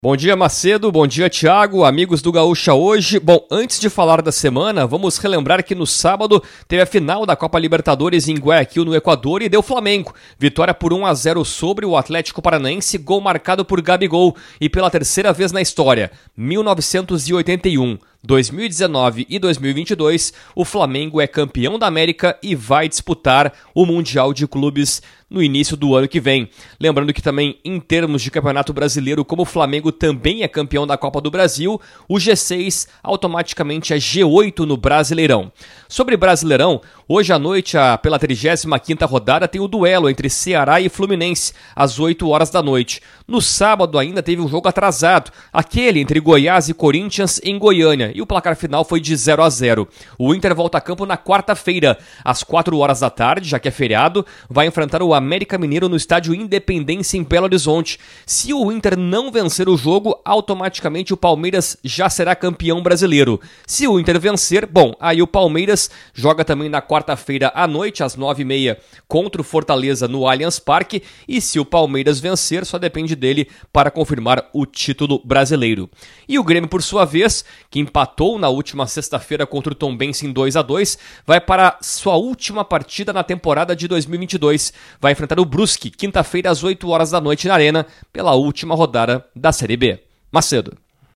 Bom dia, Macedo. Bom dia, Thiago. Amigos do Gaúcha hoje. Bom, antes de falar da semana, vamos relembrar que no sábado teve a final da Copa Libertadores em Guayaquil, no Equador, e deu Flamengo. Vitória por 1-0 sobre o Atlético Paranaense, gol marcado por Gabigol. E pela terceira vez na história, 1981, 2019 e 2022, o Flamengo é campeão da América e vai disputar o Mundial de Clubes no início do ano que vem. Lembrando que também, em termos de Campeonato Brasileiro, como o Flamengo também é campeão da Copa do Brasil, o G6 automaticamente é G8 no Brasileirão. Sobre Brasileirão, hoje à noite, pela 35ª rodada, tem o duelo entre Ceará e Fluminense, às 8 horas da noite. No sábado ainda teve um jogo atrasado, aquele entre Goiás e Corinthians em Goiânia, e o placar final foi de 0-0. O Inter volta a campo na quarta-feira, às 4 horas da tarde, já que é feriado, vai enfrentar o América Mineiro no estádio Independência em Belo Horizonte. Se o Inter não vencer o jogo, automaticamente o Palmeiras já será campeão brasileiro. Se o Inter vencer, bom, aí o Palmeiras joga também na quarta-feira à noite, às 9h30, contra o Fortaleza no Allianz Parque, e se o Palmeiras vencer, só depende dele para confirmar o título brasileiro. E o Grêmio, por sua vez, que empatou na última sexta-feira contra o Tombense em 2-2, vai para sua última partida na temporada de 2022. Vai enfrentar o Brusque, quinta-feira às 8 horas da noite na Arena, pela última rodada da Série B. Macedo.